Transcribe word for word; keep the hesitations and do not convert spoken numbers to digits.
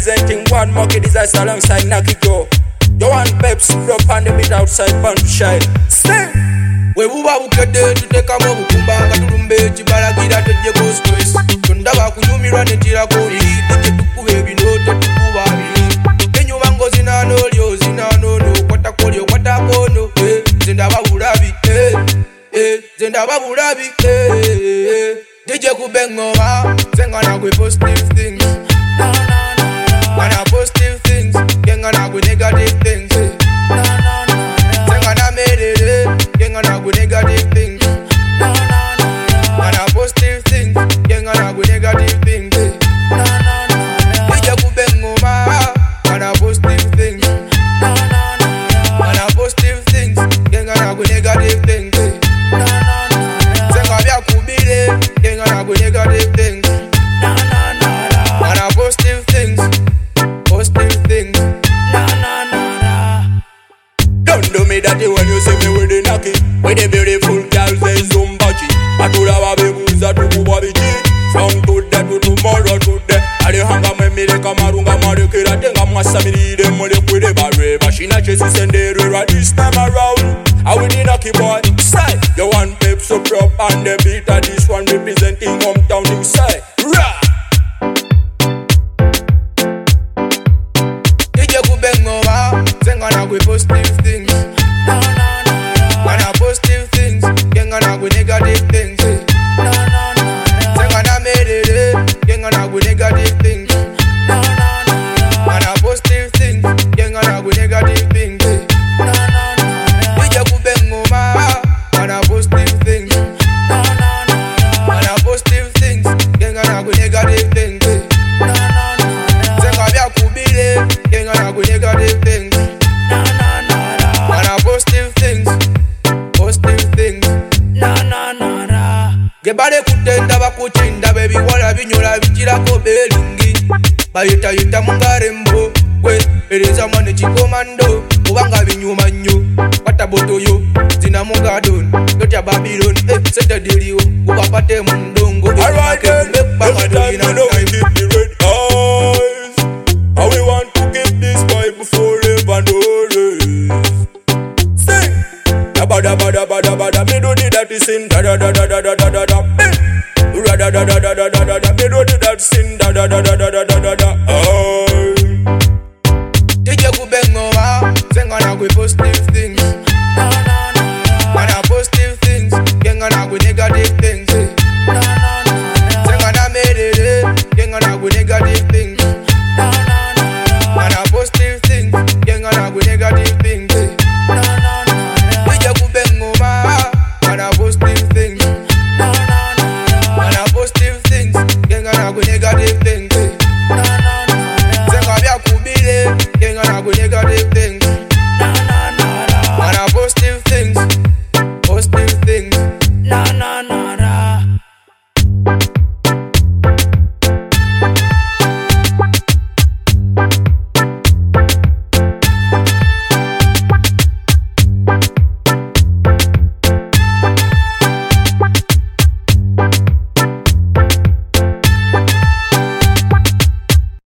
representing one monkey disaster alongside Naki Joe. You want peps, drop on the beat outside Pan to shine. Sing! We buba bukede tuteka mu bukumba katulumbe chibalagira tujje go stress. Tundaba kunyumirwa netira ko iri tujje tukube binoto tukuba biri. Enyuma ngozi na nolyo zina nono kwata kolyo kwata kono eh zindaba bulabi eh eh zindaba bulabi eh D J kubengoma senga na kwe positive things. No no no. Mana positive things kenga na kwe negative things. No no no. Senga na merere kenga na kwe negative things. No no no. Mana positive things kenga na kwe negative things. No no no. D J kubengoma mana positive things. No no no. Mana positive things kenga na kwe negative things. No no no. Senga bya kubire kenga na kwe negative things. No no no. Mana positive things. Positive things. No no no. Don't do me that when you see me with the Naki, with the beautiful girls they zumbachi. Atula babebuza tukuba bichi. From today to tomorrow today. Ali hanga memile kamarunga marekera tenga mwasamirire mole kwede bare. Bashina chesi sendere this time around. I will the Naki boy. Say you want pep so prop and the beat of this one representing hometown new side. Rah! Senga na kwe positive things. No no no. Mana positive things kenga na kwe negative things. No no no. Senga na merere kenga na kwe negative things. No no no. Mana positive things kenga na kwe negative things. No no no. D J kubengoma mana positive things. No no no. Mana positive things kenga na kwe negative things. No no no. Senga bya kubire kenga na kwe negative things. No no no. Mana positive things, positive things. No no no no. Gebale kutenda bakuchinda baby wala binyola bichira ko belingi. Bayita yita mungarembo we ereza mwane chikomando ubanga binyuma nyo pata boto yo zina mungadon yotya Babylon eh sete dilio ubapate mundongo. Alright then, every time you know we keep the red eyes. How we want to keep this vibe forever and always. Sing! Da ba da ba da ba da ba da. Me do the dirty sin. Da da da da da da da da da. Da da da da da da da da da. Me do the dirty sin. Da da da da da da da da da. Oh. D J kubengoma senga na kwe positive things. No no no. Mana positive things kenga na kwe negative things. No no no. Senga na merere kenga na kwe negative